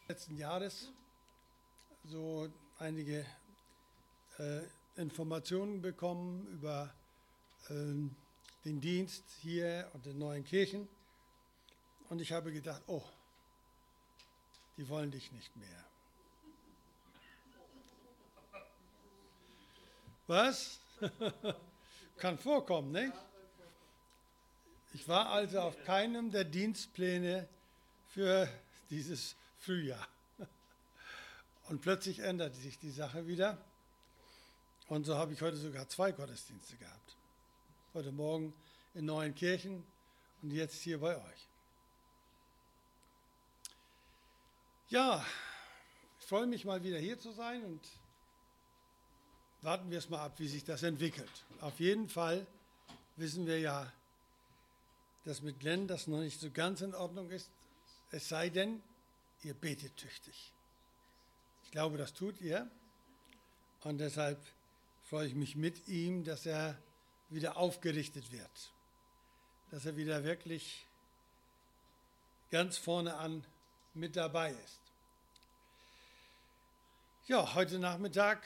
Letzten Jahres so einige Informationen bekommen über den Dienst hier und in Neuenkirchen. Und ich habe gedacht, oh, die wollen dich nicht mehr. Was? Kann vorkommen, nicht? Ich war also auf keinem der Dienstpläne für dieses Frühjahr. Und plötzlich änderte sich die Sache wieder. Und so habe ich heute sogar 2 Gottesdienste gehabt. Heute Morgen in Neuenkirchen und jetzt hier bei euch. Ja, ich freue mich mal wieder hier zu sein und warten wir es mal ab, wie sich das entwickelt. Auf jeden Fall wissen wir ja, dass mit Glenn das noch nicht so ganz in Ordnung ist, es sei denn, ihr betet tüchtig. Ich glaube, das tut ihr und deshalb freue ich mich mit ihm, dass er wieder aufgerichtet wird, dass er wieder wirklich ganz vorne an mit dabei ist. Ja, heute Nachmittag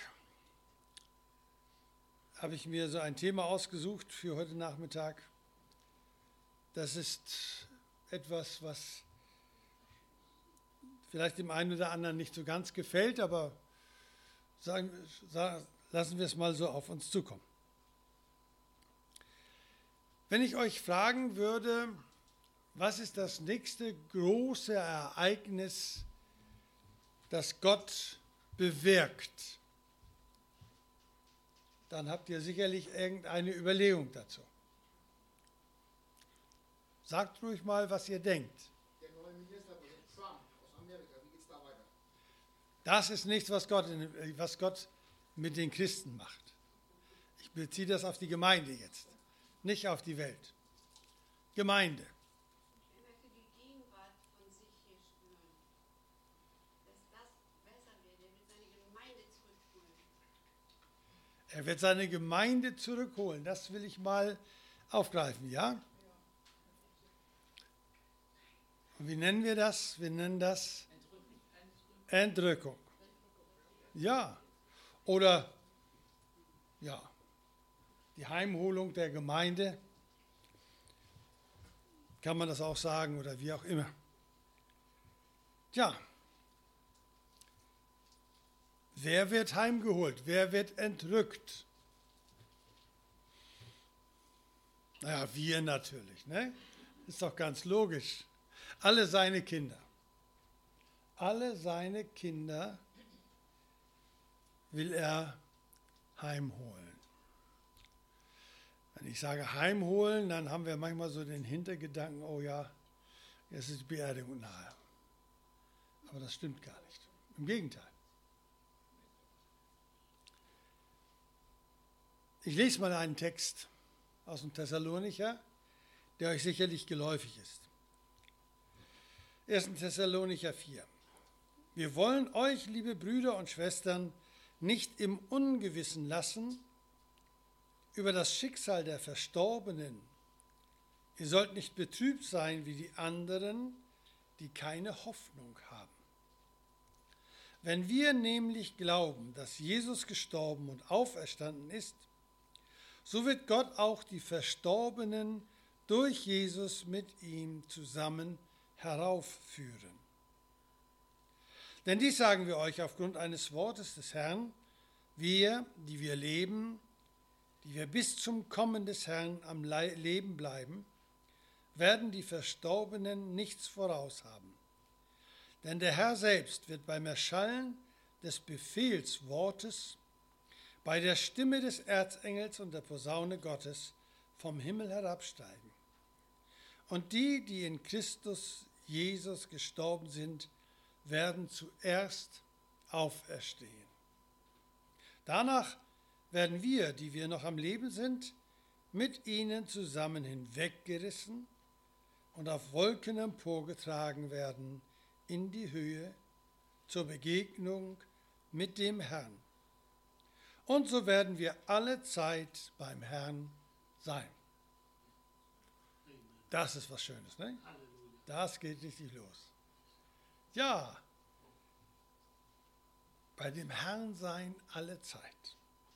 habe ich mir so ein Thema ausgesucht für heute Nachmittag. Das ist etwas, was vielleicht dem einen oder anderen nicht so ganz gefällt, aber lassen wir es mal so auf uns zukommen. Wenn ich euch fragen würde, was ist das nächste große Ereignis, das Gott bewirkt, dann habt ihr sicherlich irgendeine Überlegung dazu. Sagt ruhig mal, was ihr denkt. Der neue Ministerpräsident Trump aus Amerika, wie geht's da weiter? Das ist nichts, was Gott mit den Christen macht. Ich beziehe das auf die Gemeinde jetzt, nicht auf die Welt. Gemeinde. Er möchte die Gegenwart von sich hier spüren, dass das besser wird. Er will seine Gemeinde zurückholen. Er wird seine Gemeinde zurückholen. Das will ich mal aufgreifen, ja? Und wie nennen wir das? Wir nennen das Entrückung. Ja. Oder ja, die Heimholung der Gemeinde. Kann man das auch sagen oder wie auch immer. Tja, wer wird heimgeholt? Wer wird entrückt? Naja, wir natürlich, ne? Ist doch ganz logisch. Alle seine Kinder. Alle seine Kinder will er heimholen. Wenn ich sage heimholen, dann haben wir manchmal so den Hintergedanken, oh ja, jetzt ist die Beerdigung nahe. Aber das stimmt gar nicht. Im Gegenteil. Ich lese mal einen Text aus dem Thessalonicher, der euch sicherlich geläufig ist. 1. Thessalonicher 4. Wir wollen euch, liebe Brüder und Schwestern, nicht im Ungewissen lassen über das Schicksal der Verstorbenen. Ihr sollt nicht betrübt sein wie die anderen, die keine Hoffnung haben. Wenn wir nämlich glauben, dass Jesus gestorben und auferstanden ist, so wird Gott auch die Verstorbenen durch Jesus mit ihm zusammen heraufführen. Denn dies sagen wir euch aufgrund eines Wortes des Herrn: Wir, die wir leben, die wir bis zum Kommen des Herrn am Leben bleiben, werden die Verstorbenen nichts voraus haben. Denn der Herr selbst wird beim Erschallen des Befehlswortes, bei der Stimme des Erzengels und der Posaune Gottes vom Himmel herabsteigen. Und die, die in Christus Jesus gestorben sind, werden zuerst auferstehen. Danach werden wir, die wir noch am Leben sind, mit ihnen zusammen hinweggerissen und auf Wolken emporgetragen werden in die Höhe zur Begegnung mit dem Herrn. Und so werden wir alle Zeit beim Herrn sein. Das ist was Schönes, ne? Das geht richtig los. Ja, Bei dem Herrn sein alle Zeit.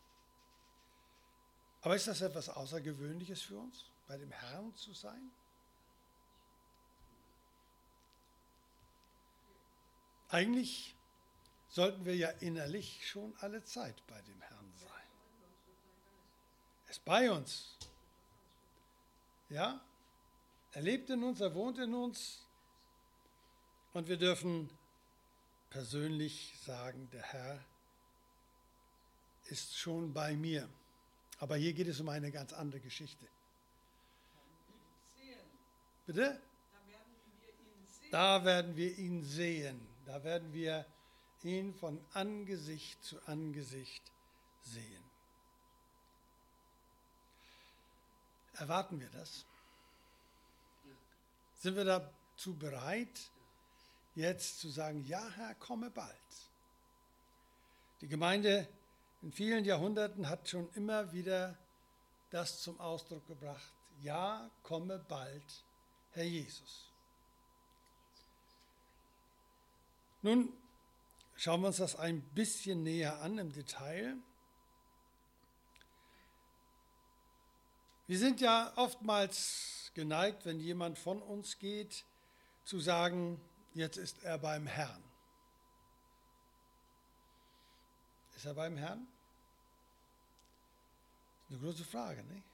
Aber ist das etwas Außergewöhnliches für uns, bei dem Herrn zu sein? Eigentlich sollten wir ja innerlich schon alle Zeit bei dem Herrn sein. Er ist bei uns. Ja? Er lebt in uns, er wohnt in uns. Und wir dürfen persönlich sagen, der Herr ist schon bei mir. Aber hier geht es um eine ganz andere Geschichte. Bitte? Da werden wir ihn sehen. Da werden wir ihn von Angesicht zu Angesicht sehen. Erwarten wir das? Sind wir dazu bereit, jetzt zu sagen, ja Herr, komme bald? Die Gemeinde in vielen Jahrhunderten hat schon immer wieder das zum Ausdruck gebracht, ja, komme bald, Herr Jesus. Nun schauen wir uns das ein bisschen näher an im Detail. Wir sind ja oftmals geneigt, wenn jemand von uns geht, zu sagen, jetzt ist er beim Herrn. Ist er beim Herrn? Das ist eine große Frage, nicht?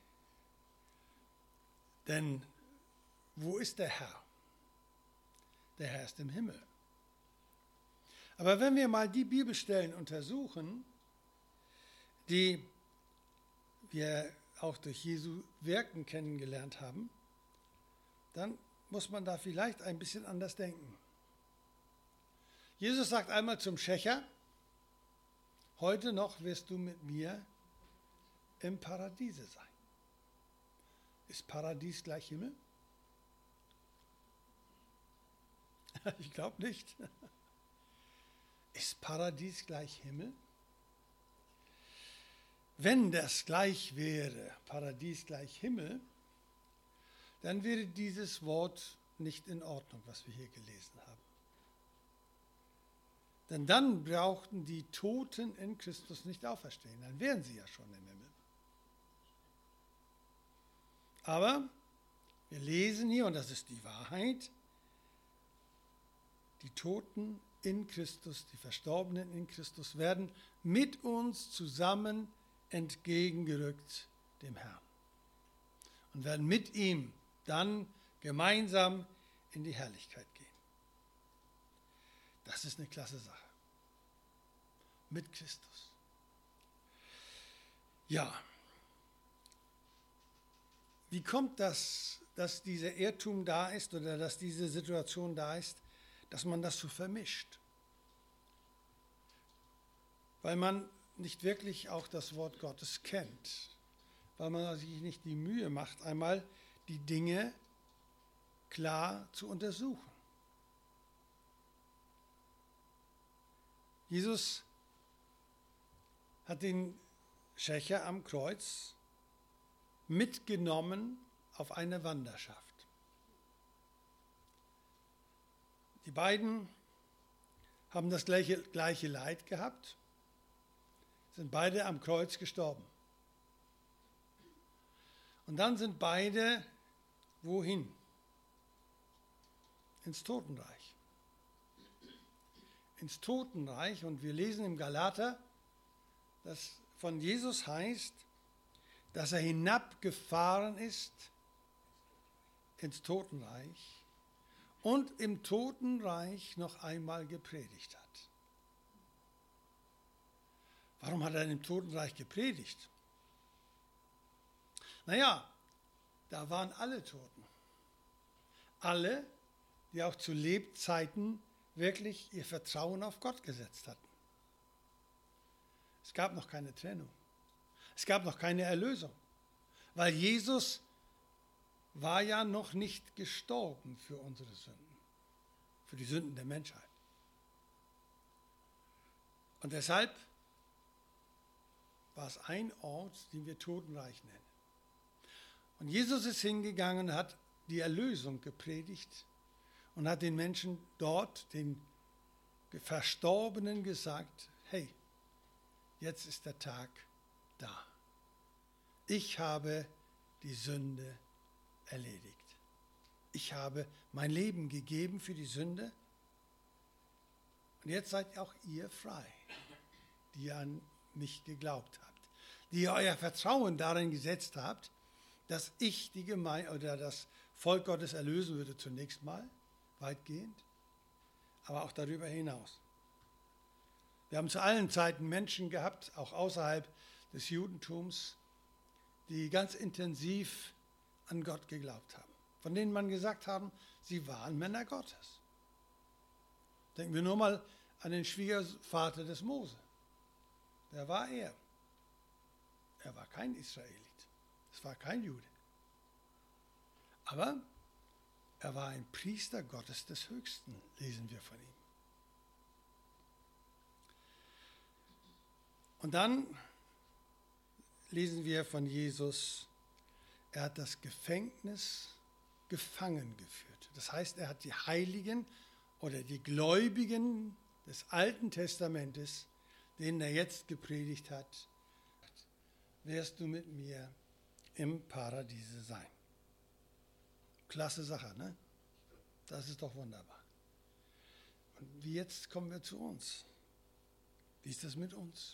Denn wo ist der Herr? Der Herr ist im Himmel. Aber wenn wir mal die Bibelstellen untersuchen, die wir auch durch Jesu Wirken kennengelernt haben, dann muss man da vielleicht ein bisschen anders denken. Jesus sagt einmal zum Schächer, heute noch wirst du mit mir im Paradiese sein. Ist Paradies gleich Himmel? Ich glaube nicht. Ist Paradies gleich Himmel? Wenn das gleich wäre, Paradies gleich Himmel, dann wäre dieses Wort nicht in Ordnung, was wir hier gelesen haben. Denn dann brauchten die Toten in Christus nicht auferstehen, dann wären sie ja schon im Himmel. Aber wir lesen hier, und das ist die Wahrheit, die Toten in Christus, die Verstorbenen in Christus werden mit uns zusammen entgegengerückt dem Herrn und werden mit ihm dann gemeinsam in die Herrlichkeit gehen. Das ist eine klasse Sache. Mit Christus. Ja. Wie kommt das, dass dieser Irrtum da ist oder dass diese Situation da ist, dass man das so vermischt? Weil man nicht wirklich auch das Wort Gottes kennt. Weil man sich nicht die Mühe macht, einmal die Dinge klar zu untersuchen. Jesus hat den Schächer am Kreuz mitgenommen auf eine Wanderschaft. Die beiden haben das gleiche Leid gehabt, sind beide am Kreuz gestorben. Und dann sind beide wohin? Ins Totenreich. Ins Totenreich, und wir lesen im Galater, dass von Jesus heißt, dass er hinabgefahren ist ins Totenreich und im Totenreich noch einmal gepredigt hat. Warum hat er im Totenreich gepredigt? Naja, da waren alle Toten. Alle, die auch zu Lebzeiten wirklich ihr Vertrauen auf Gott gesetzt hatten. Es gab noch keine Trennung. Es gab noch keine Erlösung, weil Jesus war ja noch nicht gestorben für unsere Sünden, für die Sünden der Menschheit. Und deshalb war es ein Ort, den wir Totenreich nennen. Und Jesus ist hingegangen und hat die Erlösung gepredigt und hat den Menschen dort, den Verstorbenen, gesagt, hey, jetzt ist der Tag da. Ich habe die Sünde erledigt. Ich habe mein Leben gegeben für die Sünde. Und jetzt seid auch ihr frei, die ihr an mich geglaubt habt, die ihr euer Vertrauen darin gesetzt habt, dass ich die Gemeinde oder das Volk Gottes erlösen würde zunächst mal, weitgehend, aber auch darüber hinaus. Wir haben zu allen Zeiten Menschen gehabt, auch außerhalb des Judentums, die ganz intensiv an Gott geglaubt haben, von denen man gesagt haben, sie waren Männer Gottes. Denken wir nur mal an den Schwiegervater des Mose. Wer war er? Er war kein Israelit. Es war kein Jude. Aber er war ein Priester Gottes des Höchsten, lesen wir von ihm. Und dann lesen wir von Jesus, er hat das Gefängnis gefangen geführt. Das heißt, er hat die Heiligen oder die Gläubigen des Alten Testamentes, denen er jetzt gepredigt hat, wirst du mit mir im Paradiese sein. Klasse Sache, ne? Das ist doch wunderbar. Und jetzt kommen wir zu uns. Wie ist das mit uns?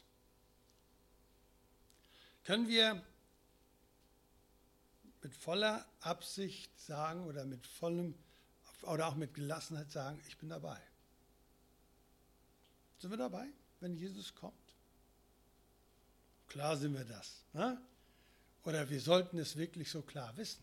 Können wir mit voller Absicht sagen oder auch mit Gelassenheit sagen, ich bin dabei? Sind wir dabei, wenn Jesus kommt? Klar sind wir das. Ne? Oder wir sollten es wirklich so klar wissen.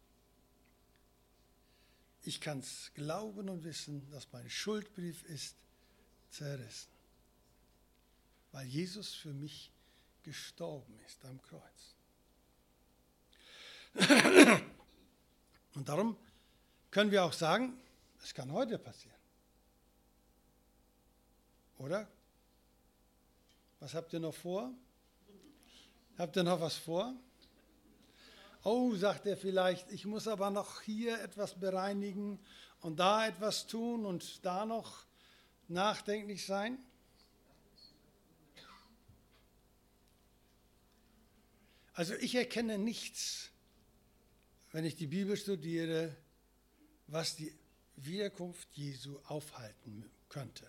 Ich kann es glauben und wissen, dass mein Schuldbrief ist zerrissen, weil Jesus für mich gestorben ist am Kreuz. Und darum können wir auch sagen, es kann heute passieren. Oder? Was habt ihr noch vor? Habt ihr noch was vor? Oh, sagt er vielleicht, ich muss aber noch hier etwas bereinigen und da etwas tun und da noch nachdenklich sein. Also ich erkenne nichts, wenn ich die Bibel studiere, was die Wiederkunft Jesu aufhalten könnte.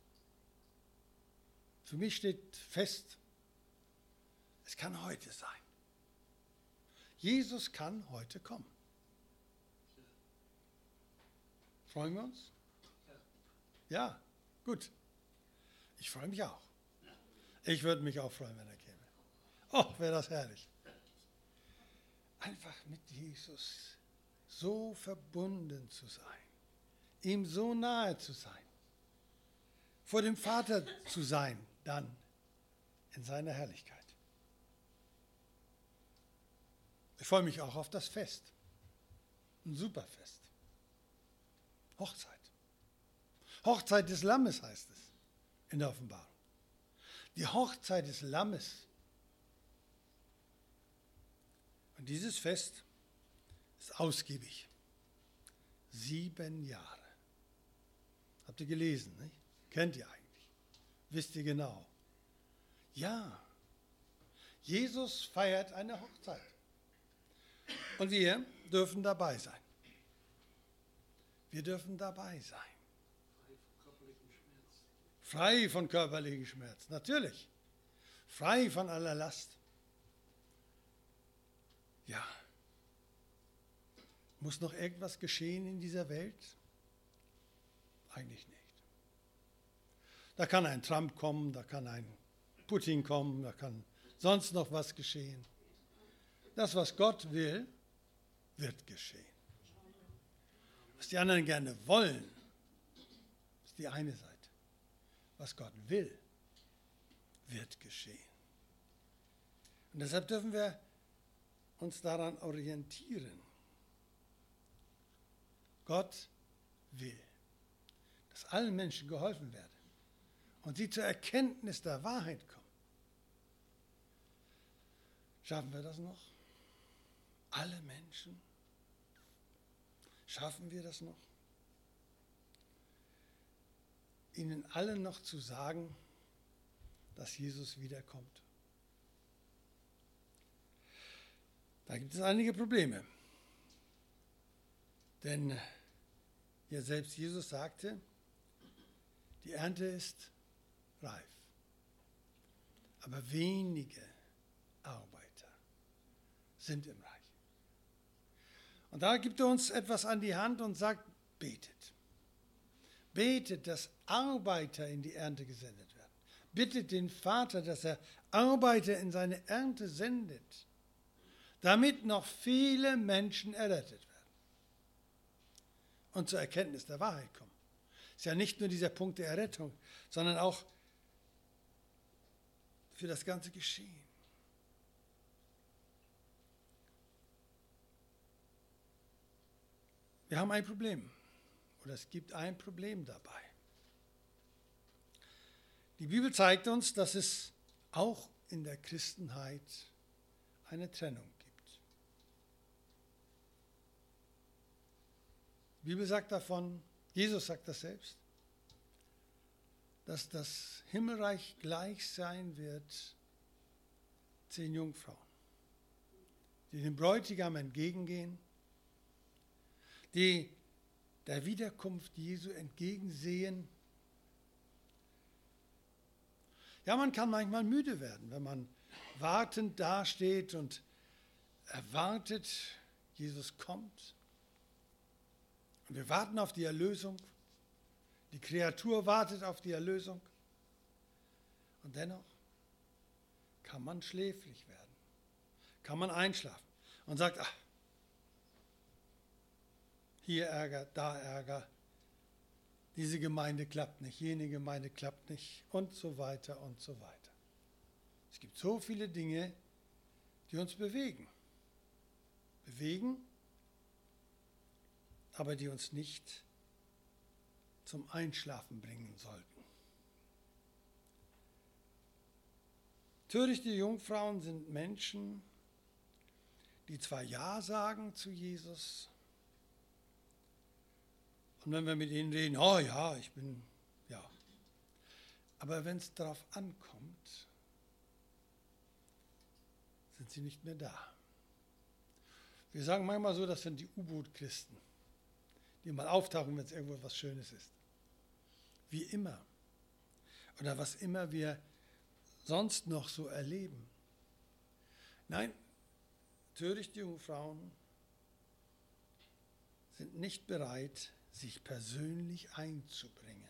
Für mich steht fest, es kann heute sein. Jesus kann heute kommen. Freuen wir uns? Ja, gut. Ich freue mich auch. Ich würde mich auch freuen, wenn er käme. Oh, wäre das herrlich. Einfach mit Jesus so verbunden zu sein, ihm so nahe zu sein, vor dem Vater zu sein, dann in seiner Herrlichkeit. Ich freue mich auch auf das Fest. Ein super Fest. Hochzeit. Hochzeit des Lammes heißt es in der Offenbarung. Die Hochzeit des Lammes. Und dieses Fest ist ausgiebig. 7 Jahre. Habt ihr gelesen, nicht? Kennt ihr eigentlich? Wisst ihr genau? Ja. Jesus feiert eine Hochzeit. Und wir dürfen dabei sein. Wir dürfen dabei sein. Frei von körperlichem Schmerz, natürlich. Frei von aller Last. Ja. Muss noch irgendwas geschehen in dieser Welt? Eigentlich nicht. Da kann ein Trump kommen, da kann ein Putin kommen, da kann sonst noch was geschehen. Das, was Gott will, wird geschehen. Was die anderen gerne wollen, ist die eine Seite. Was Gott will, wird geschehen. Und deshalb dürfen wir uns daran orientieren. Gott will, dass allen Menschen geholfen werde und sie zur Erkenntnis der Wahrheit kommen. Schaffen wir das noch? Alle Menschen? Schaffen wir das noch? Ihnen allen noch zu sagen, dass Jesus wiederkommt. Da gibt es einige Probleme. Denn ja, selbst Jesus sagte, die Ernte ist reif, aber wenige Arbeiter sind im Reich. Und da gibt er uns etwas an die Hand und sagt, betet. Betet, dass Arbeiter in die Ernte gesendet werden. Bittet den Vater, dass er Arbeiter in seine Ernte sendet, damit noch viele Menschen errettet werden und zur Erkenntnis der Wahrheit kommen. Es ist ja nicht nur dieser Punkt der Errettung, sondern auch für das ganze Geschehen. Wir haben ein Problem, oder es gibt ein Problem dabei. Die Bibel zeigt uns, dass es auch in der Christenheit eine Trennung gibt. Die Bibel sagt davon, Jesus sagt das selbst, dass das Himmelreich gleich sein wird 10 Jungfrauen, die dem Bräutigam entgegengehen, die der Wiederkunft Jesu entgegensehen. Ja, man kann manchmal müde werden, wenn man wartend dasteht und erwartet, Jesus kommt. Und wir warten auf die Erlösung. Die Kreatur wartet auf die Erlösung. Und dennoch kann man schläfrig werden, kann man einschlafen und sagt, ach, hier Ärger, da Ärger, diese Gemeinde klappt nicht, jene Gemeinde klappt nicht und so weiter und so weiter. Es gibt so viele Dinge, die uns bewegen, aber die uns nicht zum Einschlafen bringen sollten. Törichte Jungfrauen sind Menschen, die zwar Ja sagen zu Jesus, und wenn wir mit ihnen reden, oh ja, ich bin, ja. Aber wenn es darauf ankommt, sind sie nicht mehr da. Wir sagen manchmal so, das sind die U-Boot-Christen, die mal auftauchen, wenn es irgendwo was Schönes ist. Wie immer. Oder was immer wir sonst noch so erleben. Nein, törichte Jungfrauen sind nicht bereit, sich persönlich einzubringen.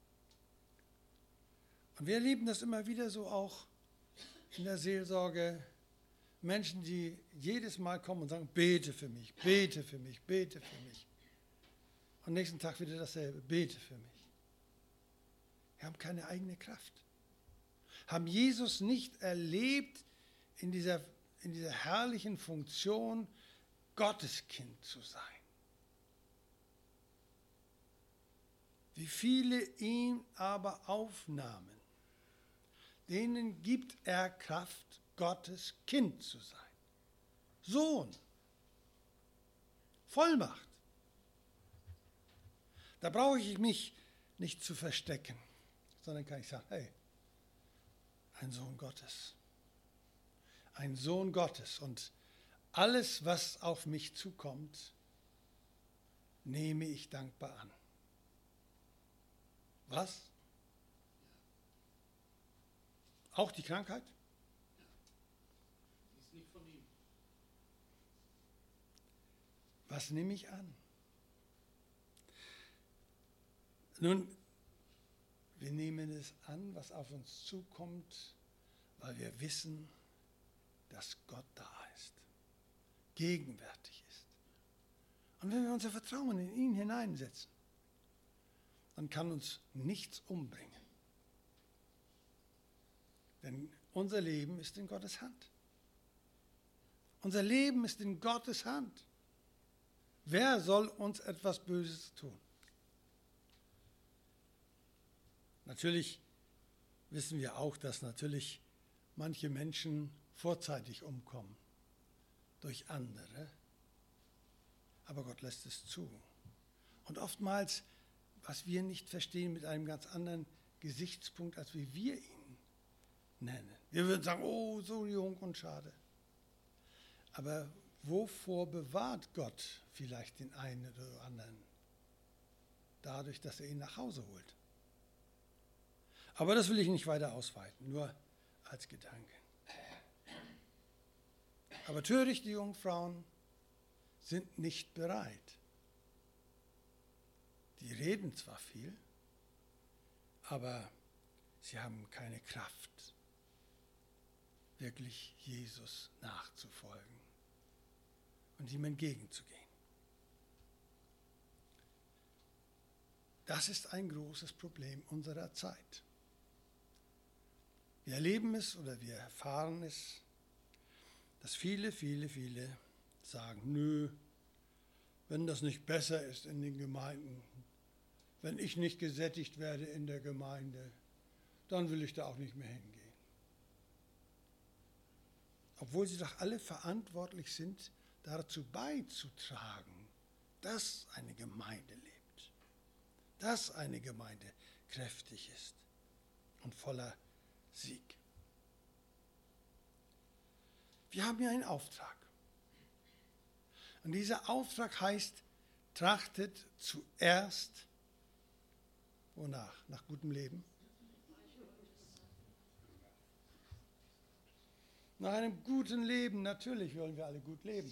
Und wir erleben das immer wieder so auch in der Seelsorge. Menschen, die jedes Mal kommen und sagen, bete für mich, bete für mich, bete für mich. Und nächsten Tag wieder dasselbe, bete für mich. Wir haben keine eigene Kraft. Haben Jesus nicht erlebt in dieser herrlichen Funktion, Gotteskind zu sein. Wie viele ihn aber aufnahmen, denen gibt er Kraft, Gottes Kind zu sein. Sohn. Vollmacht. Da brauche ich mich nicht zu verstecken, sondern kann ich sagen, hey, ein Sohn Gottes. Ein Sohn Gottes. Und alles, was auf mich zukommt, nehme ich dankbar an. Was? Auch die Krankheit? Ist nicht von ihm. Was nehme ich an? Nun, wir nehmen es an, was auf uns zukommt, weil wir wissen, dass Gott da ist, gegenwärtig ist. Und wenn wir unser Vertrauen in ihn hineinsetzen, dann kann uns nichts umbringen. Denn unser Leben ist in Gottes Hand. Unser Leben ist in Gottes Hand. Wer soll uns etwas Böses tun? Natürlich wissen wir auch, dass natürlich manche Menschen vorzeitig umkommen durch andere. Aber Gott lässt es zu. Und oftmals, was wir nicht verstehen, mit einem ganz anderen Gesichtspunkt, als wie wir ihn nennen. Wir würden sagen, oh, so jung und schade. Aber wovor bewahrt Gott vielleicht den einen oder anderen? Dadurch, dass er ihn nach Hause holt. Aber das will ich nicht weiter ausweiten, nur als Gedanke. Aber törichte Jungfrauen sind nicht bereit. Die reden zwar viel, aber sie haben keine Kraft, wirklich Jesus nachzufolgen und ihm entgegenzugehen. Das ist ein großes Problem unserer Zeit. Wir erleben es oder wir erfahren es, dass viele sagen, nö, wenn das nicht besser ist in den Gemeinden, wenn ich nicht gesättigt werde in der Gemeinde, dann will ich da auch nicht mehr hingehen. Obwohl sie doch alle verantwortlich sind, dazu beizutragen, dass eine Gemeinde lebt, dass eine Gemeinde kräftig ist und voller Sieg. Wir haben ja einen Auftrag. Und dieser Auftrag heißt, trachtet zuerst, wonach? Nach gutem Leben? Nach einem guten Leben, natürlich wollen wir alle gut leben.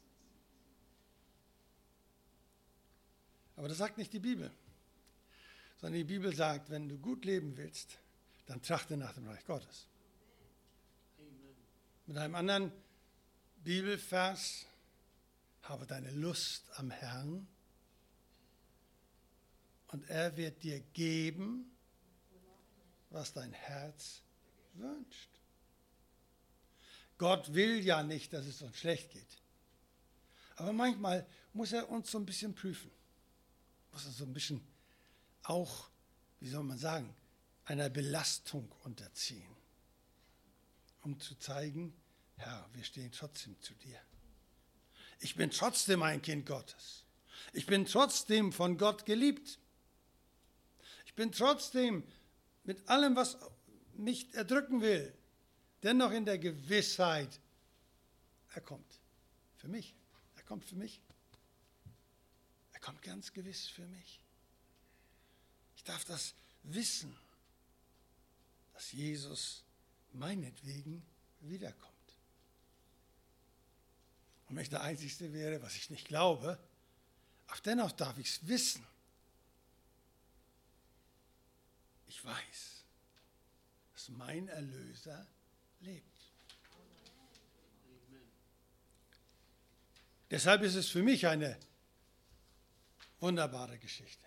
Aber das sagt nicht die Bibel, sondern die Bibel sagt, wenn du gut leben willst, dann trachte nach dem Reich Gottes. Mit einem anderen Bibelvers, habe deine Lust am Herrn und er wird dir geben, was dein Herz wünscht. Gott will ja nicht, dass es uns schlecht geht. Aber manchmal muss er uns so ein bisschen prüfen. Muss uns so ein bisschen auch, wie soll man sagen, einer Belastung unterziehen. Um zu zeigen, Herr, wir stehen trotzdem zu dir. Ich bin trotzdem ein Kind Gottes. Ich bin trotzdem von Gott geliebt. Ich bin trotzdem mit allem, was mich erdrücken will, dennoch in der Gewissheit, er kommt für mich. Er kommt für mich. Er kommt ganz gewiss für mich. Ich darf das wissen, dass Jesus meinetwegen wiederkommt. Und wenn ich der Einzige wäre, was ich nicht glaube, auch dennoch darf ich es wissen. Ich weiß, dass mein Erlöser lebt. Deshalb ist es für mich eine wunderbare Geschichte.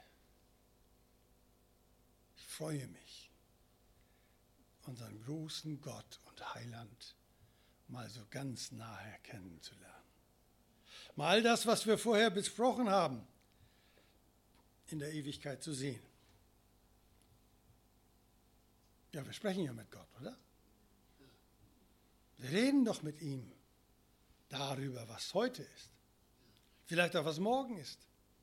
Ich freue mich, unseren großen Gott und Heiland mal so ganz nahe kennenzulernen. Mal all das, was wir vorher besprochen haben, in der Ewigkeit zu sehen. Ja, wir sprechen ja mit Gott, oder? Wir reden doch mit ihm darüber, was heute ist. Vielleicht auch, was morgen ist.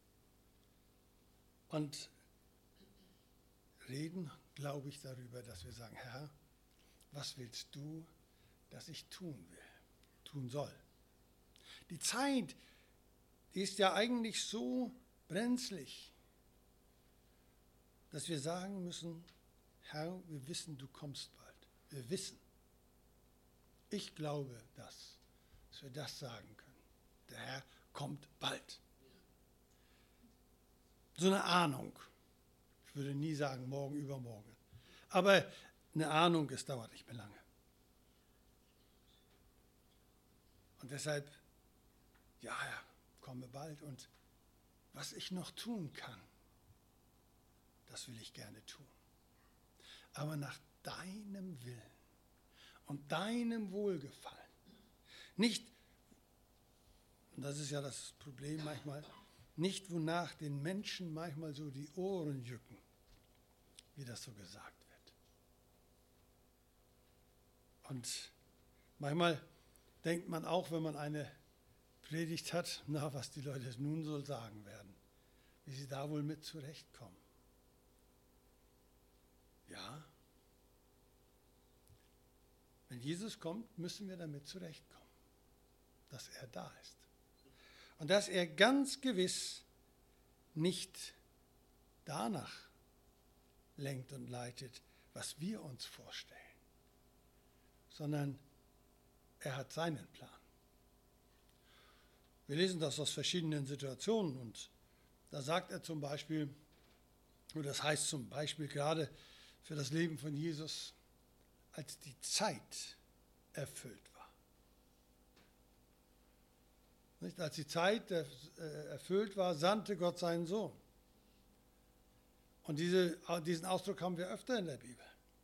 Und reden, glaube ich, darüber, dass wir sagen, Herr, was willst du, dass ich tun soll? Die Zeit, die ist ja eigentlich so brenzlig, dass wir sagen müssen, Herr, wir wissen, du kommst bald. Wir wissen. Ich glaube dass wir das sagen können. Der Herr kommt bald. So eine Ahnung. Ich würde nie sagen, morgen, übermorgen. Aber eine Ahnung, es dauert nicht mehr lange. Und deshalb, ja, Herr, komme bald. Und was ich noch tun kann, das will ich gerne tun. Aber nach deinem Willen und deinem Wohlgefallen. Nicht, und das ist ja das Problem manchmal, nicht wonach den Menschen manchmal so die Ohren jucken, wie das so gesagt wird. Und manchmal denkt man auch, wenn man eine Predigt hat, na, was die Leute nun so sagen werden, wie sie da wohl mit zurechtkommen. Ja, Jesus kommt, müssen wir damit zurechtkommen, dass er da ist. Und dass er ganz gewiss nicht danach lenkt und leitet, was wir uns vorstellen, sondern er hat seinen Plan. Wir lesen das aus verschiedenen Situationen und da sagt er zum Beispiel, oder das heißt zum Beispiel gerade für das Leben von Jesus, als die Zeit erfüllt war. Nicht? Als die Zeit erfüllt war, sandte Gott seinen Sohn. Und diesen Ausdruck haben wir öfter in der Bibel.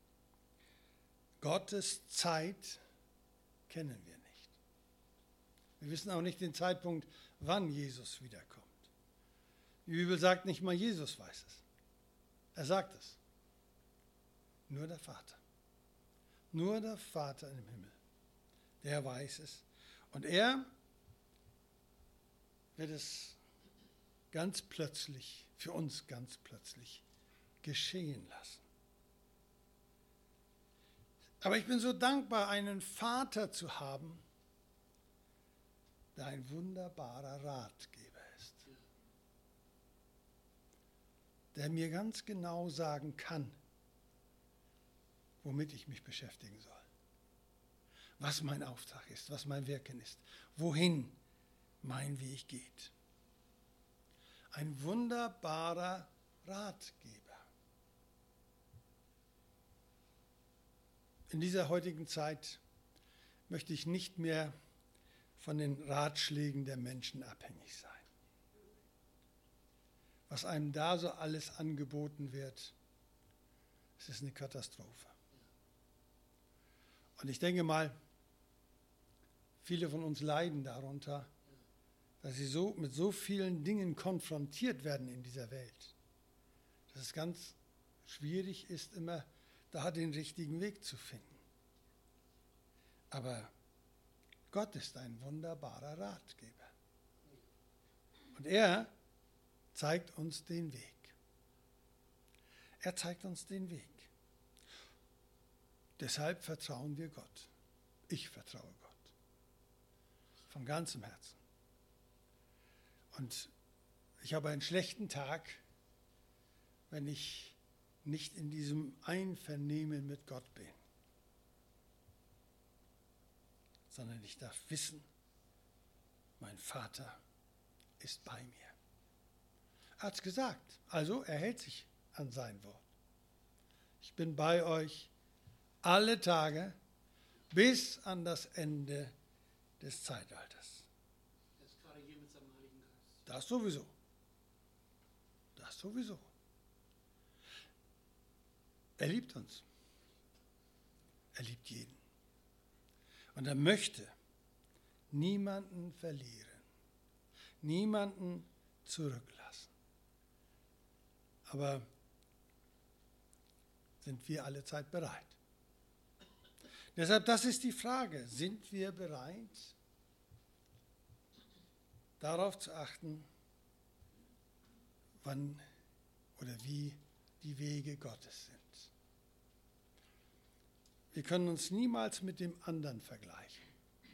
Gottes Zeit kennen wir nicht. Wir wissen auch nicht den Zeitpunkt, wann Jesus wiederkommt. Die Bibel sagt nicht mal, Jesus weiß es. Er sagt es. Nur der Vater. Nur der Vater im Himmel. Der weiß es. Und er wird es ganz plötzlich, für uns ganz plötzlich, geschehen lassen. Aber ich bin so dankbar, einen Vater zu haben, der ein wunderbarer Ratgeber ist. Der mir ganz genau sagen kann, womit ich mich beschäftigen soll. Was mein Auftrag ist, was mein Wirken ist, wohin mein Weg geht. Ein wunderbarer Ratgeber. In dieser heutigen Zeit möchte ich nicht mehr von den Ratschlägen der Menschen abhängig sein. Was einem da so alles angeboten wird, es ist eine Katastrophe. Und ich denke mal, viele von uns leiden darunter, dass sie mit so vielen Dingen konfrontiert werden in dieser Welt, dass es ganz schwierig ist, immer da den richtigen Weg zu finden. Aber Gott ist ein wunderbarer Ratgeber. Und er zeigt uns den Weg. Er zeigt uns den Weg. Deshalb vertrauen wir Gott. Ich vertraue Gott. Von ganzem Herzen. Und ich habe einen schlechten Tag, wenn ich nicht in diesem Einvernehmen mit Gott bin. Sondern ich darf wissen, mein Vater ist bei mir. Er hat es gesagt, also er hält sich an sein Wort. Ich bin bei euch alle Tage bis an das Ende des Zeitalters. Er ist gerade hier mit seinem Heiligen Geist. Das sowieso. Das sowieso. Er liebt uns. Er liebt jeden. Und er möchte niemanden verlieren, niemanden zurücklassen. Aber sind wir alle Zeit bereit? Deshalb, das ist die Frage, sind wir bereit, darauf zu achten, wann oder wie die Wege Gottes sind? Wir können uns niemals mit dem anderen vergleichen.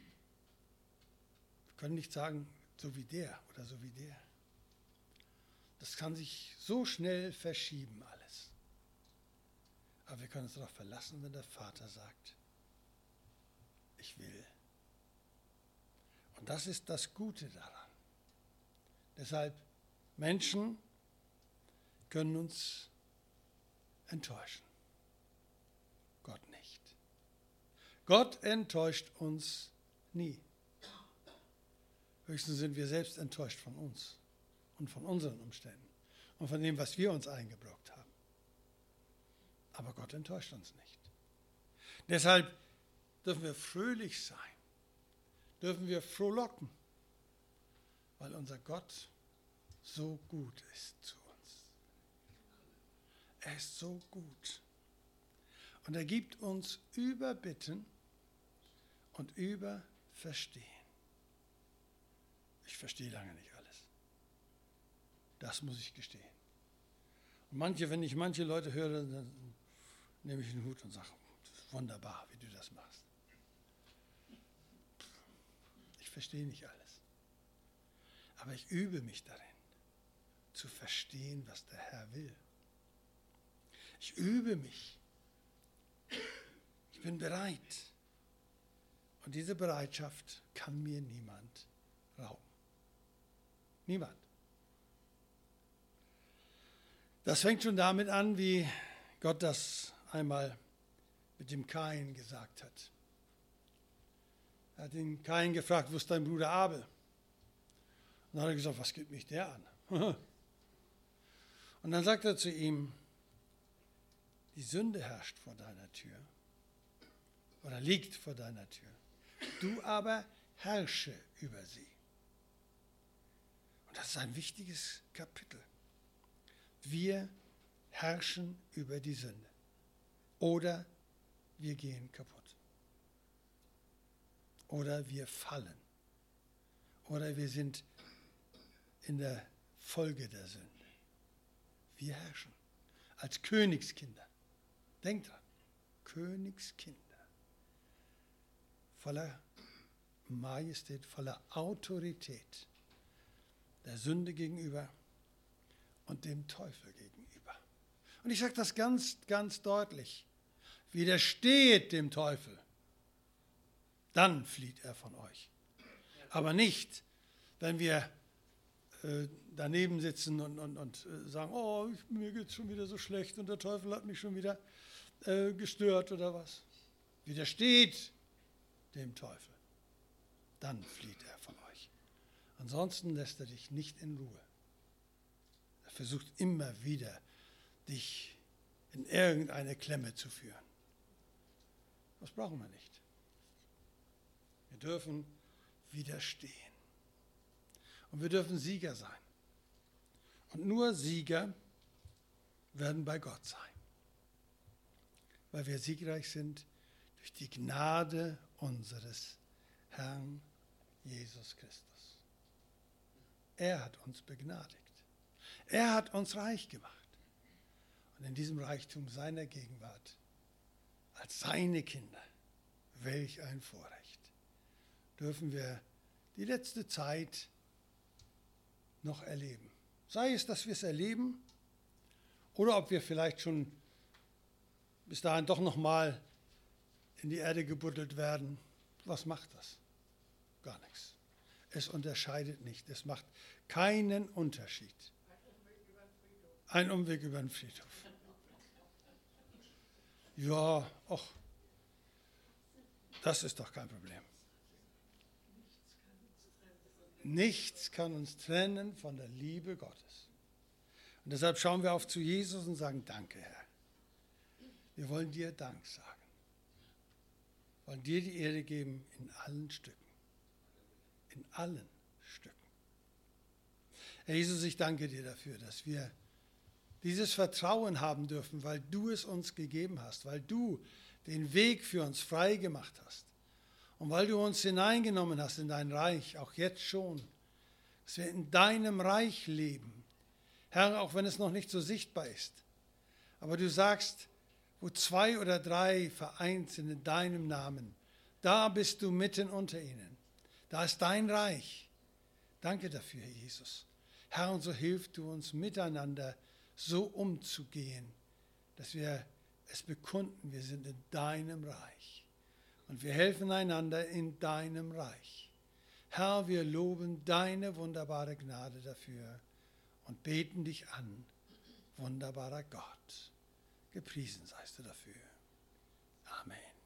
Wir können nicht sagen, so wie der oder so wie der. Das kann sich so schnell verschieben alles. Aber wir können uns darauf verlassen, wenn der Vater sagt, ich will. Und das ist das Gute daran. Deshalb, Menschen können uns enttäuschen. Gott nicht. Gott enttäuscht uns nie. Höchstens sind wir selbst enttäuscht von uns und von unseren Umständen und von dem, was wir uns eingebrockt haben. Aber Gott enttäuscht uns nicht. Deshalb dürfen wir fröhlich sein, dürfen wir frohlocken, weil unser Gott so gut ist zu uns. Er ist so gut. Und er gibt uns über Bitten und über Verstehen. Ich verstehe lange nicht alles. Das muss ich gestehen. Und wenn ich manche Leute höre, dann nehme ich den Hut und sage, wunderbar, wie du das machst. verstehe nicht alles. Aber ich übe mich darin, zu verstehen, was der Herr will. Ich übe mich. Ich bin bereit. Und diese Bereitschaft kann mir niemand rauben. Niemand. Das fängt schon damit an, wie Gott das einmal mit dem Kain gesagt hat. Er hat den Kain gefragt, wo ist dein Bruder Abel? Und dann hat er gesagt, was geht mich der an? Und dann sagt er zu ihm, die Sünde herrscht vor deiner Tür oder liegt vor deiner Tür. Du aber herrsche über sie. Und das ist ein wichtiges Kapitel. Wir herrschen über die Sünde oder wir gehen kaputt. Oder wir fallen. Oder wir sind in der Folge der Sünde. Wir herrschen als Königskinder. Denkt dran, Königskinder. Voller Majestät, voller Autorität der Sünde gegenüber und dem Teufel gegenüber. Und ich sage das ganz, ganz deutlich. Widersteht dem Teufel, dann flieht er von euch. Aber nicht, wenn wir daneben sitzen und sagen, oh, mir geht es schon wieder so schlecht und der Teufel hat mich schon wieder gestört oder was. Widersteht dem Teufel, dann flieht er von euch. Ansonsten lässt er dich nicht in Ruhe. Er versucht immer wieder, dich in irgendeine Klemme zu führen. Das brauchen wir nicht. Wir dürfen widerstehen. Und wir dürfen Sieger sein. Und nur Sieger werden bei Gott sein. Weil wir siegreich sind durch die Gnade unseres Herrn Jesus Christus. Er hat uns begnadigt. Er hat uns reich gemacht. Und in diesem Reichtum seiner Gegenwart, als seine Kinder, welch ein Vorrecht, dürfen wir die letzte Zeit noch erleben. Sei es, dass wir es erleben oder ob wir vielleicht schon bis dahin doch noch mal in die Erde gebuddelt werden. Was macht das? Gar nichts. Es unterscheidet nicht. Es macht keinen Unterschied. Ein Umweg über den Friedhof. Ja, ach, das ist doch kein Problem. Nichts kann uns trennen von der Liebe Gottes. Und deshalb schauen wir auf zu Jesus und sagen, danke, Herr. Wir wollen dir Dank sagen. Wir wollen dir die Ehre geben in allen Stücken. In allen Stücken. Herr Jesus, ich danke dir dafür, dass wir dieses Vertrauen haben dürfen, weil du es uns gegeben hast, weil du den Weg für uns frei gemacht hast. Und weil du uns hineingenommen hast in dein Reich, auch jetzt schon, dass wir in deinem Reich leben. Herr, auch wenn es noch nicht so sichtbar ist. Aber du sagst, wo 2 oder 3 vereint sind in deinem Namen, da bist du mitten unter ihnen. Da ist dein Reich. Danke dafür, Herr Jesus. Herr, und so hilf du uns miteinander so umzugehen, dass wir es bekunden, wir sind in deinem Reich. Und wir helfen einander in deinem Reich. Herr, wir loben deine wunderbare Gnade dafür und beten dich an, wunderbarer Gott. Gepriesen seist du dafür. Amen.